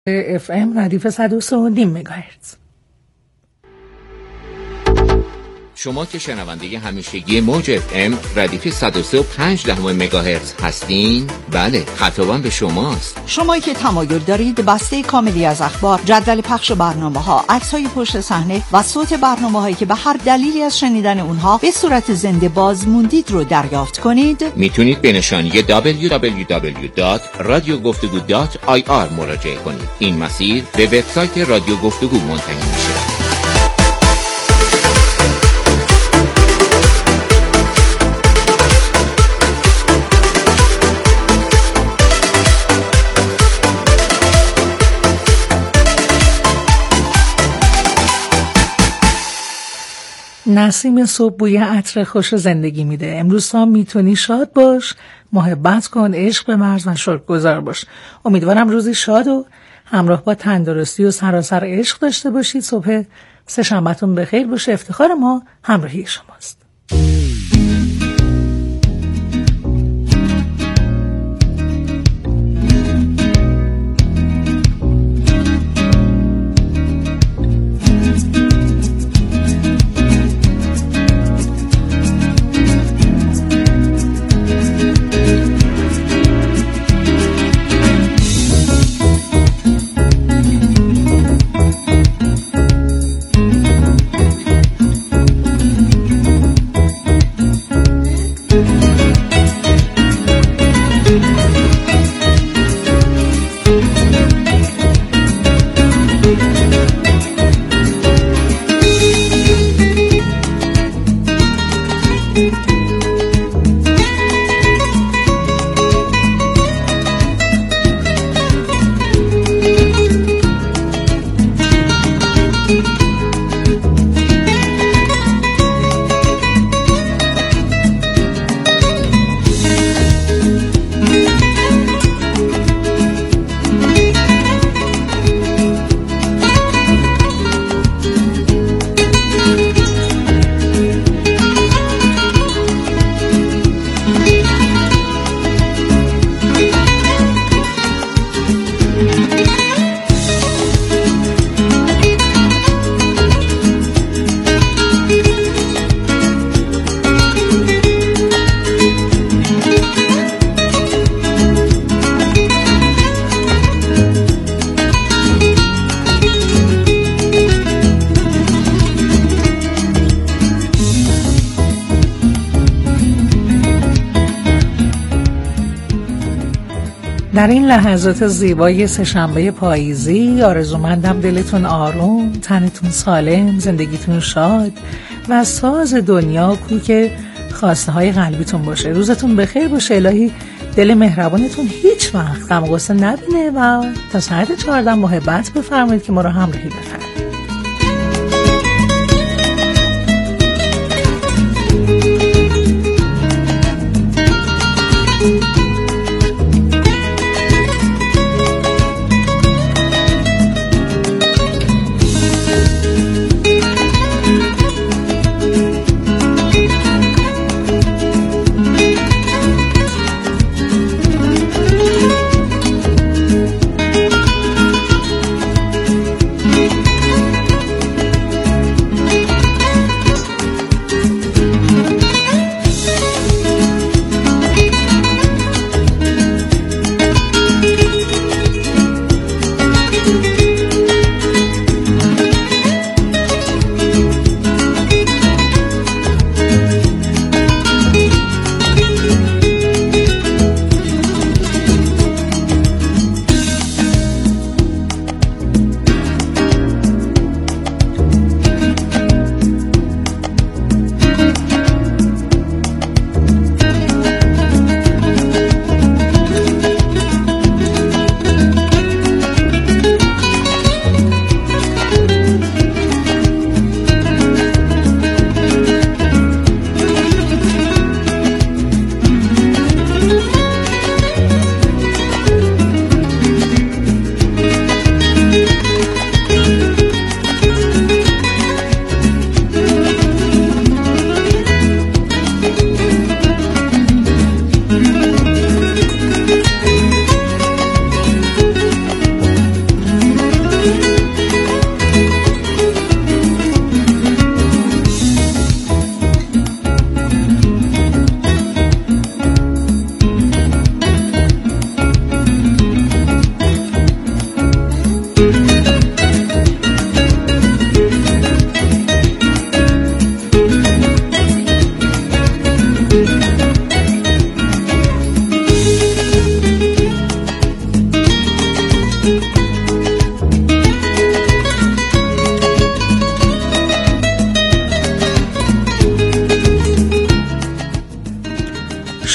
FM ردیف 103.5 مگاهرتز. شما که شنونده همیشگی موج FM ردیف 103.5 مگاهرتز هستین، بله، خطابم به شماست. شما که تمایل دارید بسته کاملی از اخبار، جدول پخش برنامه‌ها، عکس‌های پشت صحنه و صوت برنامه‌هایی که به هر دلیلی از شنیدن اونها به صورت زنده باز موندید رو دریافت کنید، میتونید به نشانی www.radiogoftugou.ir مراجعه کنید. این مسیر به وبسایت رادیو گفتگو منتهی میشه. نسیم صبح بوی عطر خوش زندگی میده. امروز هم میتونی شاد باش، محبت کن، عشق به مرز و شکرگزار باش. امیدوارم روزی شاد و همراه با تندرستی و سراسر عشق داشته باشید. صبح سه‌شنبه‌تون بخیر باشه. افتخار ما همراهی شماست. در این لحظات زیبای سه‌شنبه پاییزی آرزومندم دلتون آروم، تنتون سالم، زندگیتون شاد و ساز دنیا کوک خواسته های قلبیتون باشه. روزتون بخیر باشه. الهی دل مهربانتون هیچ وقت غم و غصه نبینه و تا ساعت 14 محبت بفرمایید که ما رو همراهی بفرمایید.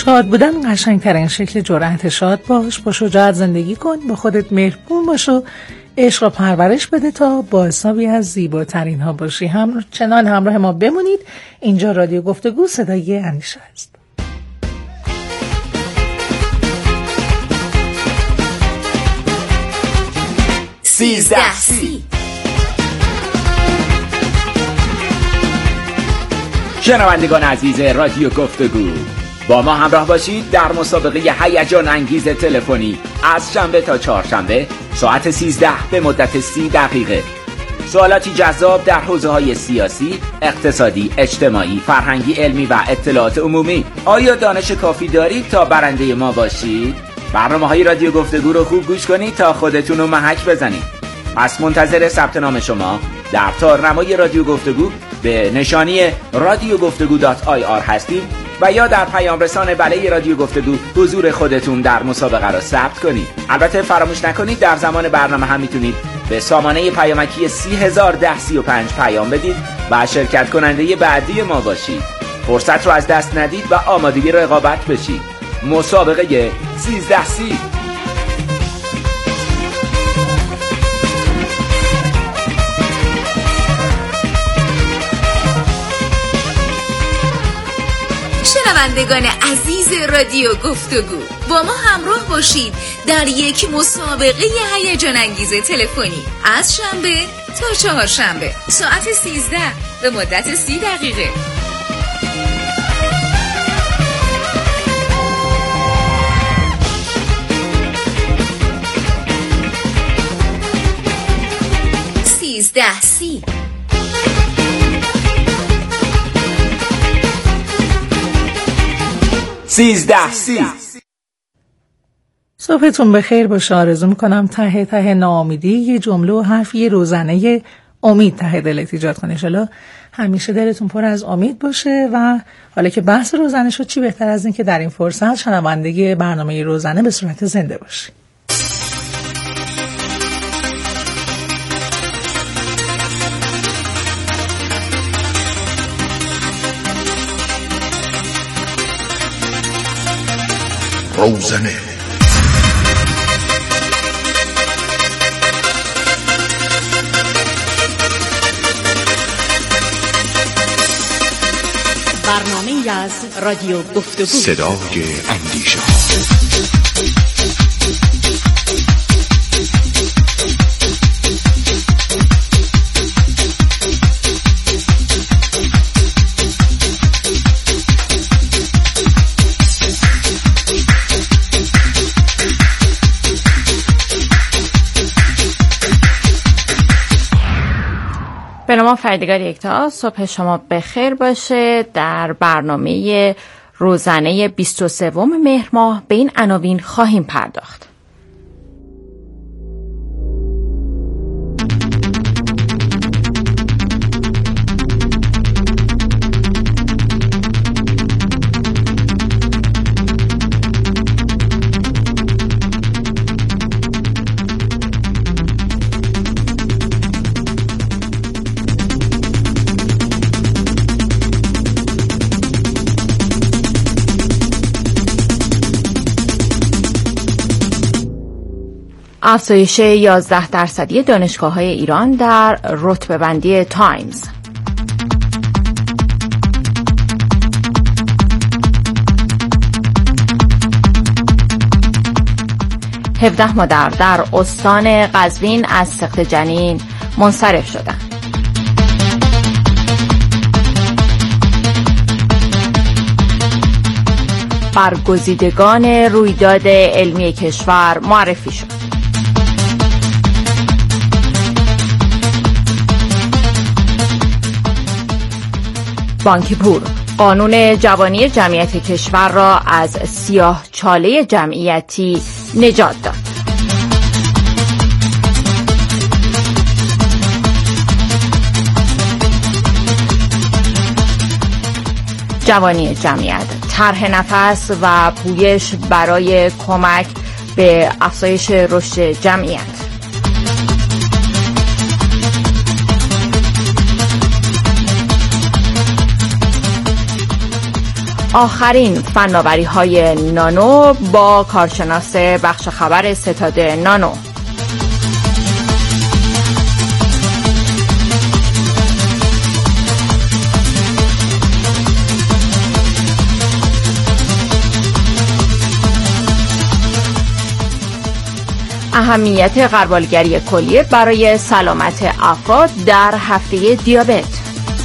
شاد بودن قشنگترین شکل جرأت. شاد باش، با شجاعت زندگی کن، با خودت مهربون باش و عشق را پرورش بده تا با حسابی از زیباترین ها باشی. چنان همراه ما بمونید. اینجا رادیو گفتگو، صدای اندیشه است. شنوندگان عزیز رادیو گفتگو، با ما همراه باشید در مسابقه هیجان انگیز تلفنی از شنبه تا چهارشنبه ساعت 13 به مدت 30 دقیقه. سوالاتی جذاب در حوزه‌های سیاسی، اقتصادی، اجتماعی، فرهنگی، علمی و اطلاعات عمومی. آیا دانش کافی دارید تا برنده ما باشید؟ برنامه‌های رادیو گفتگو رو خوب گوش کنید تا خودتون رو محک بزنید. پس منتظر ثبت نام شما در تارنمای رادیو گفتگو به نشانی radiogoftagu.ir هستیم و یا در پیام رسان بله رادیو گفتگو حضور خودتون در مسابقه را ثبت کنید. البته فراموش نکنید در زمان برنامه هم میتونید به سامانه پیامکی 301035 پیام بدید و شرکت کننده بعدی ما باشید. فرصت رو از دست ندید و آمادگی رقابت بشید. مسابقه 1330. شنوندگان عزیز رادیو گفتگو، با ما همراه باشید در یک مسابقه هیجان انگیز تلفنی از شنبه تا چهارشنبه ساعت 13 به مدت 30 دقیقه. سی صبحتون بخیر باشه. آرزو میکنم ته ناامیدی یه جمله و حرفی روزانه امید ته دلت ایجاد کنه. انشالله همیشه دلتون پر از امید باشه. و حالا که بحث روزانه شد، چی بهتر از این که در این فرصت شنونده برنامه روزانه به صورت زنده باشی. روزانه برنامه از رادیو گفتگو، صدای اندیشه. به نام فردگار یکتا، صبح شما بخیر باشه. در برنامه روزانه 23 مهر ماه به این عناوین خواهیم پرداخت. افزایش 11% دانشگاه‌های ایران در رتبه‌بندی تایمز. هفده مادر در استان قزوین از سقط جنین منصرف شدند. برگزیدگان رویداد علمی کشور معرفی شد. بانکی پور قانون جوانی جمعیت کشور را از سیاه چاله جمعیتی نجات داد. جوانی جمعیت، طرح نفس و پویش برای کمک به افزایش رشد جمعیت. آخرین فناوری‌های نانو با کارشناس بخش خبر ستاد نانو. اهمیت غربالگری کلیه برای سلامت افراد در هفته دیابت.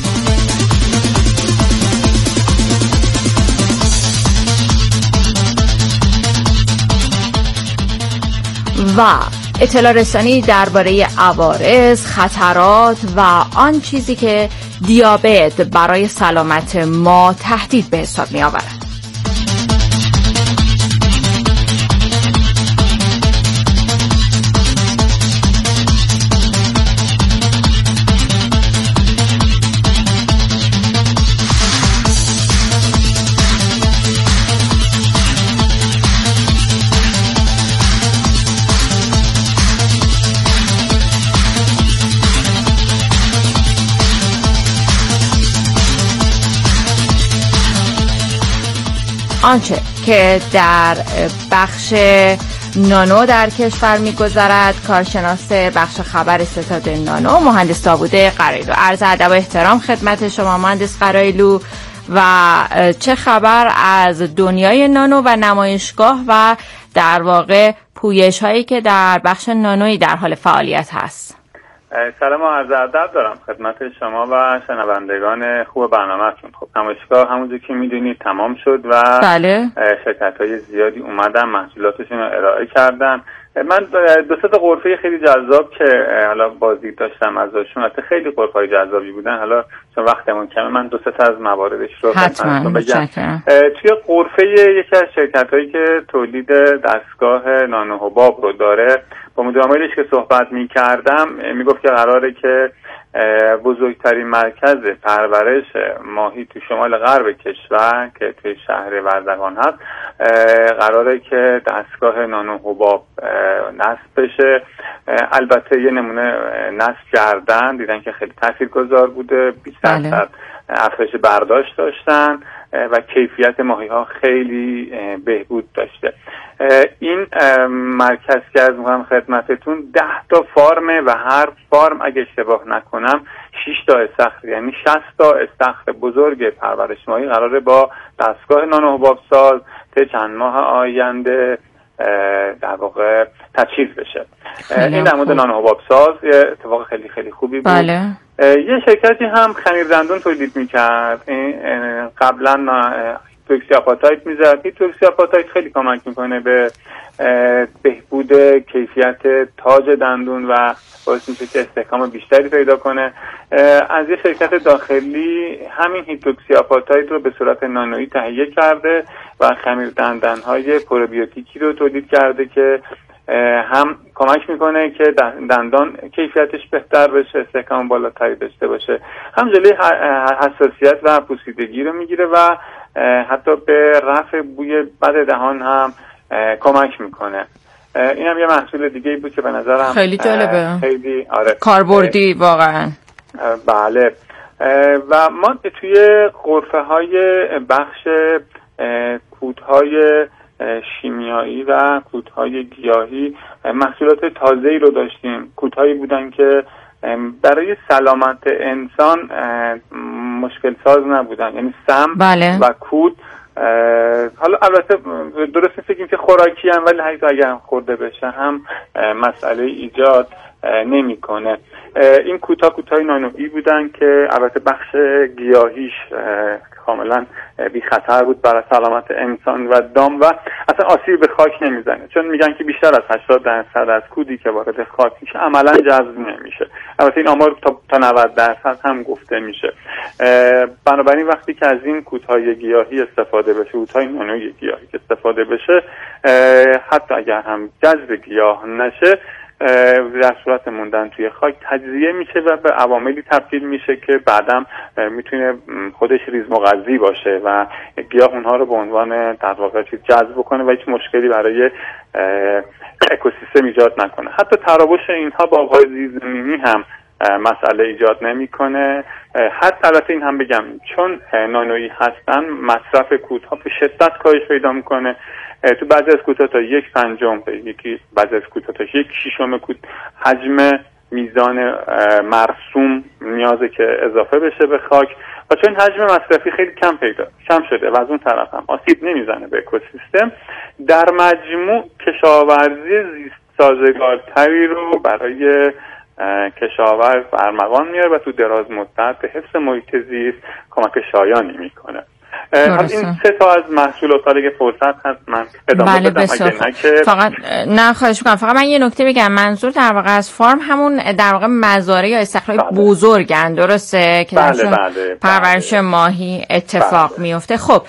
و اطلاع رسانی درباره عوارض، خطرات و آن چیزی که دیابت برای سلامت ما تهدید به حساب می آورد. آنچه که در بخش نانو در کشور می‌گذرد، کارشناس بخش خبر ستاد نانو مهندس داوود قرایلو. عرض ادب و احترام خدمت شما مهندس قرایلو. و چه خبر از دنیای نانو و نمایشگاه و در واقع پویش هایی که در بخش نانویی در حال فعالیت هست؟ سلام و عرض ادب دارم خدمت شما و شنوندگان خوب برنامه‌تون. خب نمایشگاه همونجور که میدونید تمام شد و بله. شرکت‌های زیادی اومدن محصولاتشون رو ارائه کردن. من دو سه تا غرفه خیلی جذاب که حالا بازدید داشتم ازشون، البته خیلی غرفه‌های جذابی بودن، حالا چون وقتمون کمه من دو سه تا از مواردش رو بگم. توی غرفه یکی از شرکت‌هایی که تولید دستگاه نانو حباب رو داره، با مدیر عاملش که صحبت می‌کردم میگفت که قراره که بزرگترین مرکز پرورش ماهی تو شمال غرب کشور که توی شهر وردگان هست قراره که دستگاه نانو حباب نصب بشه. البته یه نمونه نصب کردن، دیدن که خیلی تاثیرگذار بوده، 20% افزایش برداشت داشتن و کیفیت ماهی ها خیلی بهبود داشته. این مرکز که از می‌کنم خدمتتون 10 تا فارمه و هر فارم اگه اشتباه نکنم 6 تا استخر، یعنی 60 تا استخر بزرگ پرورش ماهی قراره با دستگاه نانو حباب ساز تا چند ماه آینده در واقع تجهیز بشه. این در مورد نانو حباب ساز یه اتفاق خیلی خیلی خوبی بود. بله. یه شرکتی هم خمیر دندون تولید می‌کرد، قبلا توکسیاپاتایت می‌زد. این توکسیاپاتایت خیلی کمک می‌کنه به بهبود کیفیت تاج دندون و باعث میشه که استحکام بیشتری پیدا کنه. از یه شرکت داخلی همین هیدروکسیاپاتایت رو به صورت نانویی تهیه کرده و خمیر دندان‌های پروبیوتیکی رو تولید کرده که هم کمک میکنه که دندان کیفیتش بهتر بشه، استحکام بالاتری داشته باشه، هم جلوی حساسیت و پوسیدگی رو میگیره و حتی به رفع بوی بد دهان هم کمک میکنه. این هم یه محصول دیگه بود که به نظرم خیلی جالبه، خیلی کاربردی واقعا. بله. و ما توی غرفه های بخش کودهای شیمیایی و کودهای گیاهی محصولات تازه‌ای رو داشتیم. کودهایی بودن که برای سلامت انسان مشکل ساز نبودن، یعنی سم بله. و کود. حالا البته درست بگیم که خوراکی هم، ولی حتی اگر خورده بشه هم مسئله ایجاد نمی‌کنه. این کوتاه نانویی بودن که البته بخش گیاهیش کاملا بی خطر بود برای سلامت انسان و دام و اصلا آسیب به خاک نمیزنه، چون میگن که بیشتر از 80% از کودی که وارد خاک میشه عملا جذب نمیشه. البته این آمار تا 90% هم گفته میشه. بنابراین وقتی که از این کودهای گیاهی استفاده بشه، کودهای نانویی گیاهی که استفاده بشه، حتی اگر هم جذب گیاه نشه، در صورت موندن توی خاک تجزیه میشه و به عواملی تبدیل میشه که بعدم میتونه خودش ریزمغذی باشه و گیاه اونها رو به عنوان در واقع چیز جذب کنه و هیچ مشکلی برای اکوسیستم ایجاد نکنه. حتی تراوش اینها با آبهای زیرزمینی هم مسئله ایجاد نمیکنه. حتی البته این هم بگم چون نانویی هستن مصرف کودها به شدت کاهش پیدا میکنه. تو بعضی از کودها تا 1/5 یکی بعضی از کودها تا 1/6 کود حجم میزان مرسوم نیازه که اضافه بشه به خاک و چون حجم مصرفی خیلی کم شده و از اون طرف هم آسیب نمیزنه به اکوسیستم، در مجموع کشاورزی زیست سازگارتری رو برای کشاورز برمغان میاره و تو دراز مدت به حفظ محیط زیست کمک شایانی میکنه. این 3 تا از محصولات که فرصت هست من ادامه بدم اگه فقط نه خواهش میکنم. فقط من یه نکته بگم، منظور در واقع از فارم همون در واقع مزارع یا استخرهای بزرگن، درسته؟ که بله. پرورش ماهی اتفاق میفته. خب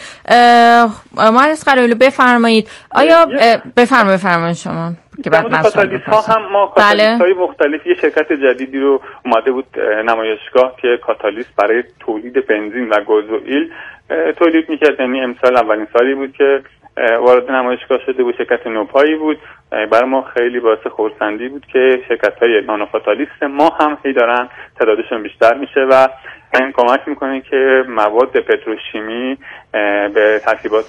مهندس قرایلو بفرمایید. آیا بفرمایید شما که بعد کاتالیست ها هم ما کاتالیست های مختلف، یه شرکت جدیدی رو اومده بود نمایشگاه که کاتالیست برای تولید بنزین و گازوئیل تولید میکرد. یعنی امسال اولین سالی بود که وارد نمایشگاه شده بود. شرکت نوپایی بود. برای ما خیلی باعث خرسندی بود که شرکت‌های نانو کاتالیست ما هم هی دارن تعدادشون بیشتر میشه و این کمک میکنه که مواد پتروشیمی به ترکیبات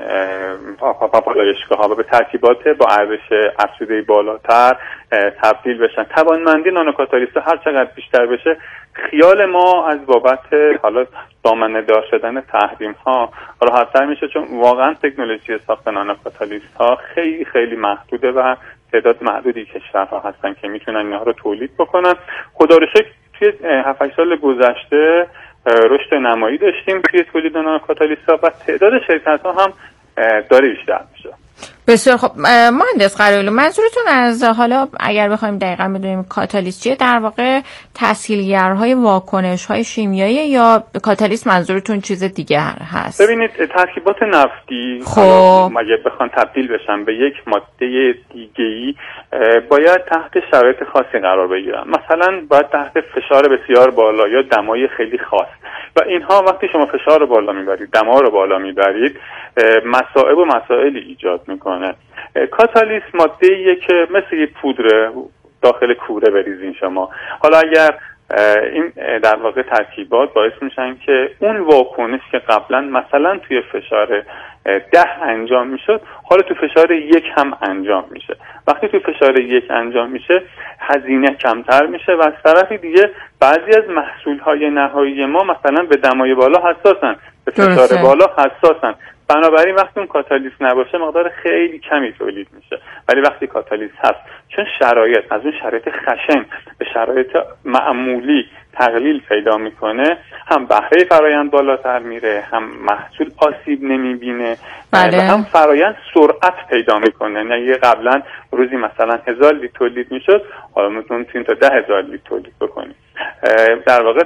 پالایشگاه‌ها و به ترکیبات با ارزش افزوده بالاتر تبدیل بشن. توانمندی نانو کاتالیست هر چقدر بیشتر بشه، خیال ما از بابت حالا دامنه دار شدن تحریم ها راحت‌تر میشه، چون واقعا تکنولوژی ساخت نانو کاتالیست ها خیلی خیلی محدوده و تعداد محدودی کشورها هستن که میتونن اینها رو تولید بکنن. خدا رو شکر توی 7-8 سال گذشته رشد نمایی داشتیم توی تولید نانو کاتالیست ها و تعداد شرکت ها هم داره بیشتر میشه. بسیار خب. مهندس قرایلو، منظورتون از حالا اگر بخوایم دقیقاً بدونیم کاتالیست چیه، در واقع تسهیلگرهای واکنش‌های شیمیایی یا کاتالیست منظورتون چیز دیگه هست؟ ببینید ترکیبات نفتی خب اگه بخوان تبدیل بشن به یک ماده دیگه‌ای باید تحت شرایط خاصی قرار بگیرن. مثلا باید تحت فشار بسیار بالا یا دمای خیلی خاص و اینها وقتی شما فشار رو بالا میبرید، دما رو بالا میبرید، مصائب و مسائلی ایجاد میکنه. کاتالیست ماده‌ایه که مثل یه پودر داخل کوره بریزین شما. حالا اگر این در واقع ترکیبات باعث میشن که اون واکنش که قبلا مثلا توی فشار 10 انجام میشد حالا تو فشار 1 هم انجام میشه. وقتی تو فشار 1 انجام میشه هزینه کمتر میشه و از طرفی دیگه بعضی از محصولهای نهایی ما مثلا به دمای بالا حساسن، به فشار بالا حساسن. بنابراین وقتی اون کاتالیست نباشه مقدار خیلی کمی تولید میشه، ولی وقتی کاتالیست هست چون شرایط از اون شرایط خشن به شرایط معمولی تقلیل پیدا میکنه، هم بهره فرایند بالاتر میره، هم محصول آسیب نمیبینه و هم فرایند سرعت پیدا میکنه. نه قبلا روزی مثلا 1000 لیتر تولید میشد، حالا میتونیم تا 10,000 لیتر تولید بکنیم. در واقع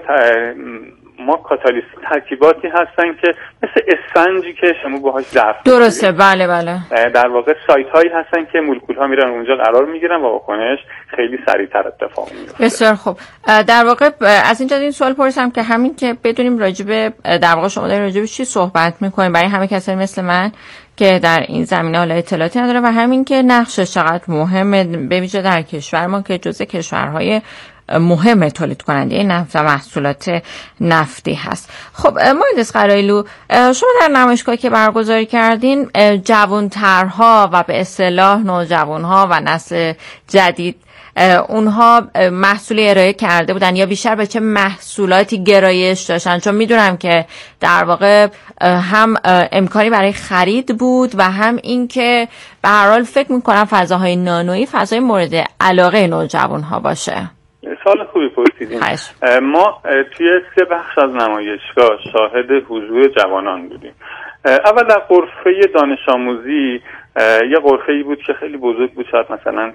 ما کاتالیست ترکیباتی هستن که مثل اسفنجی که شما باهاش ظرف درسته. بله در واقع سایت هایی هستن که مولکول ها میرن اونجا قرار میگیرن و واکنش خیلی سریعتر اتفاق میفته. بسیار خوب. در واقع از اینجا این سوال پرسیدم که همین که بدونیم راجب در واقع شما دارین راجب چی صحبت میکنین برای همه کسایی مثل من که در این زمینه حالا اطلاعاتی نداره و همین که نقشش چقدر مهمه به ویژه در کشور ما که جزء کشورهای مهم تولید کننده نفت و محصولات نفتی هست. خب مهندس قرایلو، شما در نمایشگاهی که برگزار کردین جوانترها و به اصطلاح نوجوانها و نسل جدید اونها محصولی ارائه کرده بودن یا بیشتر به چه محصولاتی گرایش داشتن؟ چون میدونم که در واقع هم امکانی برای خرید بود و هم این که به هر حال فکر میکنم فضاهای نانویی فضای مورد علاقه نوجوانها باشه. سوال خوبی پرسیدین. ما توی 3 بخش از نمایشگاه شاهد حضور جوانان بودیم. اول در غرفه دانش آموزی یه غرفه‌ای بود که خیلی بزرگ بود، شاید مثلا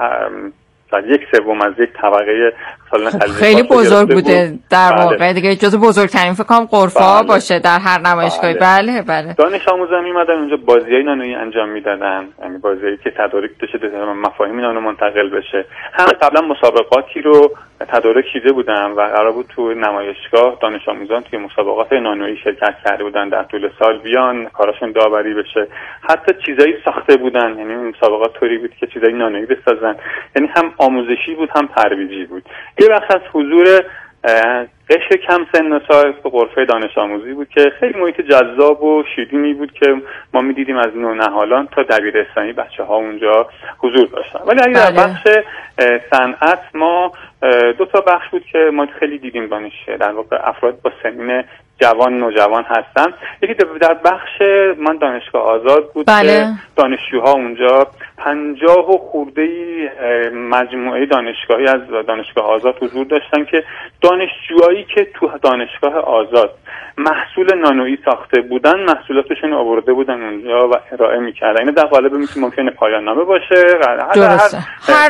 در 1/3 از یک طبقه سالن خیلی بزرگ بوده در واقع دیگه جزو بزرگترین فکر کنم غرفه‌ها باشه در هر نمایشگاهی. بله. دانش آموزان میمدن اونجا بازیای نانویی انجام میدادن، یعنی بازیایی که تدارک بشه مفاهیم نانو منتقل بشه. هم قبلا مسابقاتی رو تدارک چیده بودم و قرار بود تو نمایشگاه دانش آموزان توی مسابقات نانویی شرکت کرده بودن، در طول سال بیان کاراشون داوری بشه، حتی چیزایی ساخته بودن، یعنی مسابقات طوری بود که چیزایی نانویی بسازن، یعنی هم آموزشی بود هم ترویجی بود. یه بخش از حضور قشر کم سن و سال تو غرفه دانش آموزی بود که خیلی محیط جذاب و شیرینی بود که ما می‌دیدیم از نونهالان تا دبیرستانی بچه‌ها اونجا حضور داشتن. ولی اگه در بخش صنعت ما دو تا بخش بود که ما خیلی دیدیم در واقع افراد با سنین جوان نوجوان هستن. یکی در بخش من دانشگاه آزاد بود که دانشجوها اونجا 50 و خورده‌ای مجموعه دانشگاهی از دانشگاه آزاد حضور داشتن که دانشجوهایی که تو دانشگاه آزاد محصول نانویی ساخته بودن محصولاتشون آورده بودن اونجا و ارائه می‌کردن. این در قالب ممکنه پایان نامه باشه، هر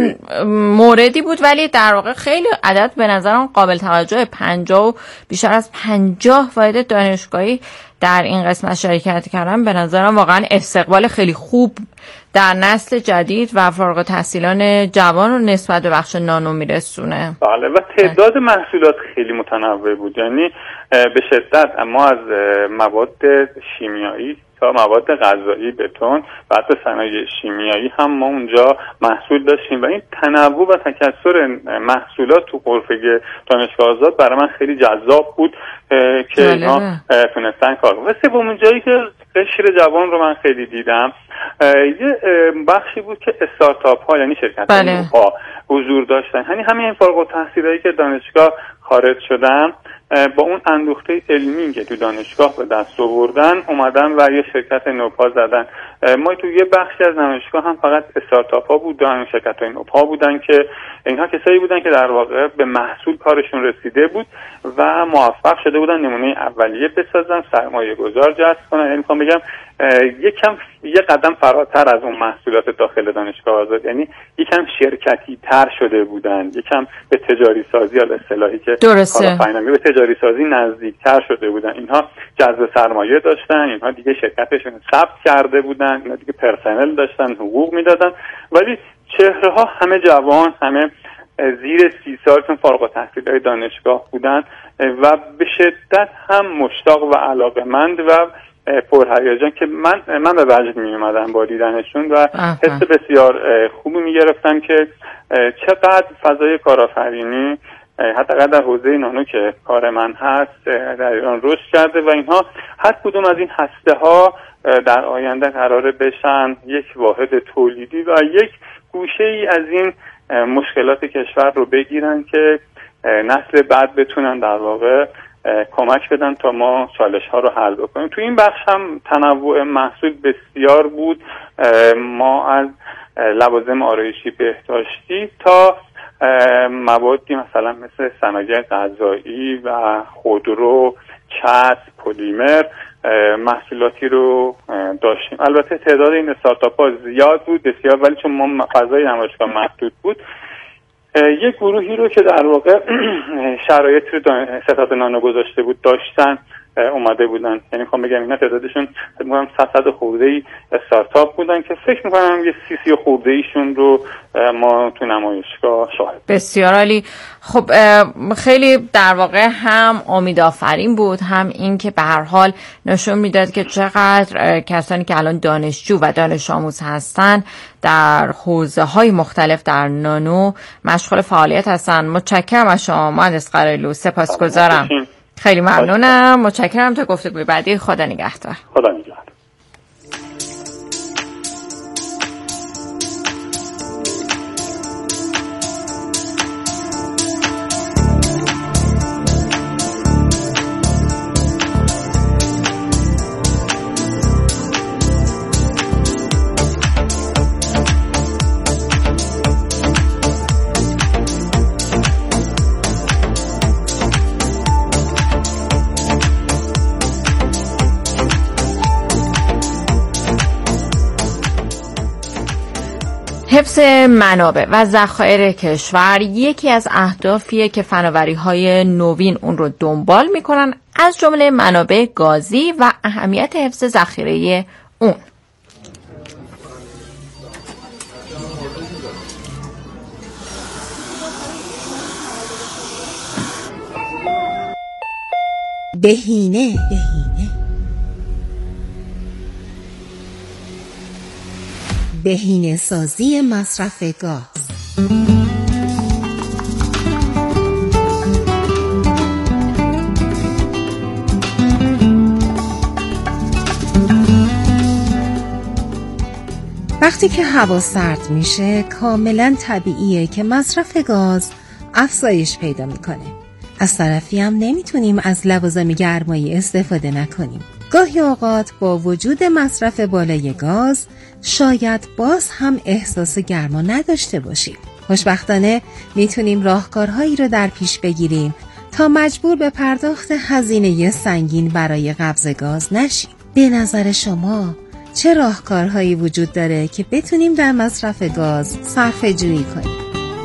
موردی بود، ولی در واقع خیلی عدد به نظرم قابل توجه. 50 و بیشتر از 50 واحد دانشگاهی در این قسمت شرکت کردن به نظرم واقعا استقبال خیلی خوب در نسل جدید و فارغ التحصیلان جوان رو نسبت به بخش نانو میرسونه. بله، و تعداد محصولات خیلی متنوع بود، یعنی به شدت ما از مواد شیمیایی تا مواد غذایی، بتون و حتی صنایع شیمیایی هم ما اونجا محصول داشتیم و این تنوع و تکثر محصولات تو غرفه دانشگاه آزاد برای من خیلی جذاب بود که اینا تونستن کار کنن. و سومین جایی که قشر جوان رو من خیلی دیدم یه بخشی بود که استارتاپ ها، یعنی شرکت ها حضور داشتن، یعنی همین فارغ التحصیلایی که دانشگاه خارج شدن با اون اندوخته علمی که تو دانشگاه به دست آوردن اومدن و یه شرکت نوپا زدن. ما تو یه بخشی از دانشگاه هم فقط استارتاپ ها بودن، شرکت های نوپا بودن که اینها کسایی بودن که در واقع به محصول کارشون رسیده بود و موفق شده بودن نمونه اولیه بسازن، سرمایه گذار جذب کنن. یعنی میخوام بگم یه قدم فراتر از اون محصولات داخل دانشگاه آزاد، یعنی یکم شرکتی تر شده بودن، یکم به تجاری سازی یا اصطلاحی که کارآفرینی به تجاری سازی نزدیکتر شده بودن. اینها جذب سرمایه داشتن، اینها دیگه شرکتشون ثبت کرده بودن، اینها دیگه پرسنل داشتن، حقوق میدادن، ولی چهره ها همه جوان، همه زیر 30 سال چون فارغ التحصیلای دانشگاه بودن و به شدت هم مشتاق و علاقه‌مند و پرهیجان که من به وجد می اومدم با دیدنشون و حس بسیار خوبی می گرفتم که چقدر فضای کارآفرینی حداقل در حوزه نانو که کار من هست در ایران رشد کرده و اینها هر کدوم از این هسته ها در آینده قراره بشن یک واحد تولیدی و یک گوشه ای از این مشکلات کشور رو بگیرن که نسل بعد بتونن در واقع کمک بدن تا ما چالش ها رو حل بکنیم. تو این بخش هم تنوع محصول بسیار بود. ما از لوازم آرایشی بهداشتی تا موادی مثلا مثل صنایع غذایی و خودرو، چسب، پلیمر محصولاتی رو داشتیم. البته تعداد این استارتاپ ها زیاد بود بسیار، ولی چون ما فضای نمایشگاه محدود بود یک گروهی رو که در واقع شرایط رو ستاد نانو گذاشته بود داشتن اومده بودن. یعنی میخوام بگم اینا تعدادشون فکر کنم 700 خورده‌ای استارتاپ بودن که فکر میکنم یه 30 خورده‌ایشون رو ما تو نمایشگاه شاهد. بسیار عالی. خب خیلی در واقع هم امیدآفرین بود، هم این که به هر حال نشون میداد که چقدر کسانی که الان دانشجو و دانش آموز هستن در حوزه‌های مختلف در نانو مشغول فعالیت هستن. متشکرم از شما مهندس قرایلو، سپاسگزارم. خیلی ممنونم، متشکرم. تا گفتگوی بعدی، خدا نگهدار. خدا نگهدار. حفظ منابع و ذخایر کشور یکی از اهدافیه که فناوری‌های نوین اون رو دنبال میکنن، از جمله منابع گازی و اهمیت حفظ ذخیره اون. بهینه. بهینه سازی مصرف گاز. وقتی که هوا سرد میشه کاملا طبیعیه که مصرف گاز افزایش پیدا میکنه. از طرفی هم نمیتونیم از لوازم گرمایی استفاده نکنیم. گاهی اوقات با وجود مصرف بالای گاز شاید باز هم احساس گرما نداشته باشیم. خوشبختانه میتونیم راهکارهایی رو در پیش بگیریم تا مجبور به پرداخت هزینه سنگین برای قبض گاز نشیم. به نظر شما چه راهکارهایی وجود داره که بتونیم در مصرف گاز صرفه جویی کنیم؟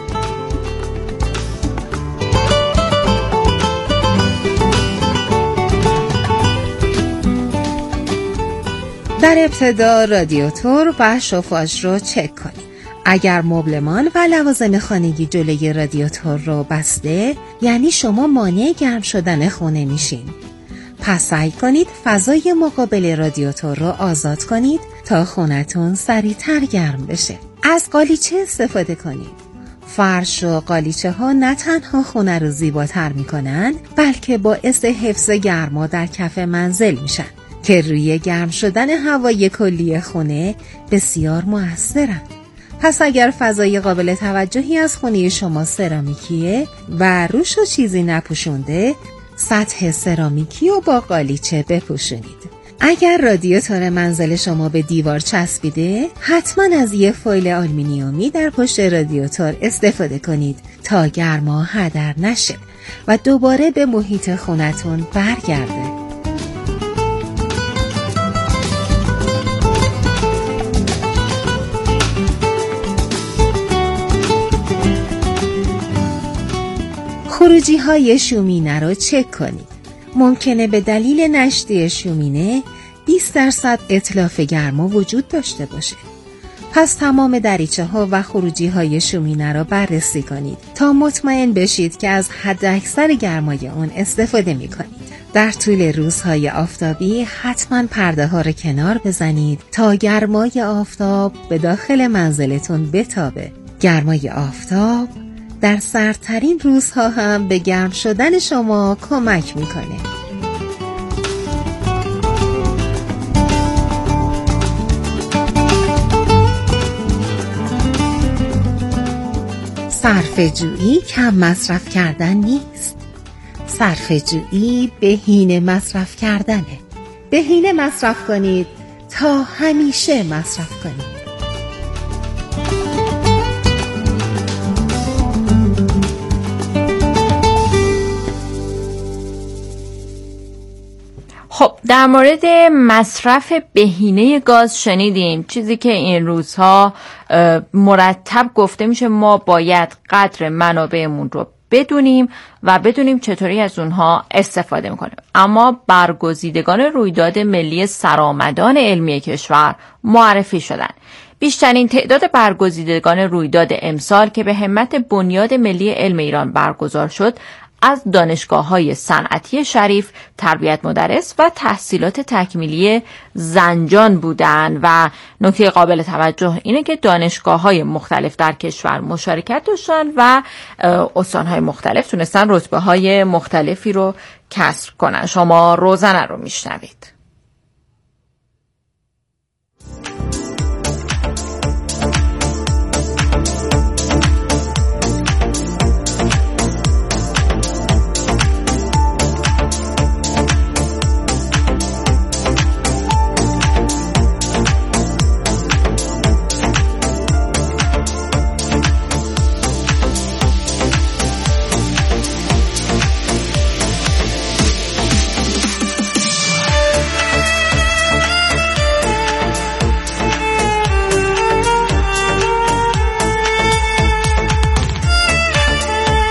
در ابتدا رادیاتور و شوفاژ رو چک کنید. اگر مبلمان و لوازم خانگی جلوی رادیاتور رو بسته، یعنی شما مانع گرم شدن خونه میشین. پس سعی کنید فضای مقابل رادیاتور رو آزاد کنید تا خونتون سریعتر گرم بشه. از قالیچه استفاده کنید. فرش و قالیچه ها نه تنها خونه رو زیباتر میکنن، بلکه باعث حفظ گرما در کف منزل میشن که روی گرم شدن هوای کلی خونه بسیار مؤثرن. پس اگر فضای قابل توجهی از خونه شما سرامیکیه و روش و چیزی نپوشونده، سطح سرامیکی رو با قالیچه بپوشونید. اگر رادیاتور منزل شما به دیوار چسبیده، حتما از یه فویل آلومینیومی در پشت رادیاتور استفاده کنید تا گرما هدر نشه و دوباره به محیط خونتون برگرده. خروجی های شومینه رو چک کنید. ممکنه به دلیل نشتی شومینه 20% اتلاف گرما وجود داشته باشه. پس تمام دریچه ها و خروجی های شومینه رو بررسی کنید تا مطمئن بشید که از حداکثر گرمای اون استفاده می کنید. در طول روزهای آفتابی حتما پرده ها رو کنار بزنید تا گرمای آفتاب به داخل منزلتون بتابه. گرمای آفتاب در سردترین روزها هم به گرم شدن شما کمک میکنه. صرفه‌جویی کم مصرف کردن نیست. صرفه‌جویی بهینه مصرف کردنه. بهینه مصرف کنید تا همیشه مصرف کنید. خب در مورد مصرف بهینه گاز شنیدیم، چیزی که این روزها مرتب گفته میشه ما باید قدر منابعمون رو بدونیم و بدونیم چطوری از اونها استفاده میکنیم. اما برگزیدگان رویداد ملی سرآمدان علمی کشور معرفی شدن. بیشترین تعداد برگزیدگان رویداد امسال که به همت بنیاد ملی علم ایران برگزار شد از دانشگاه‌های صنعتی شریف، تربیت مدرس و تحصیلات تکمیلی زنجان بودند و نکته قابل توجه اینه که دانشگاه‌های مختلف در کشور مشارکت داشتن و استان‌های مختلف تونستن رتبه‌های مختلفی رو کسب کنن. شما روزنه رو میشنوید.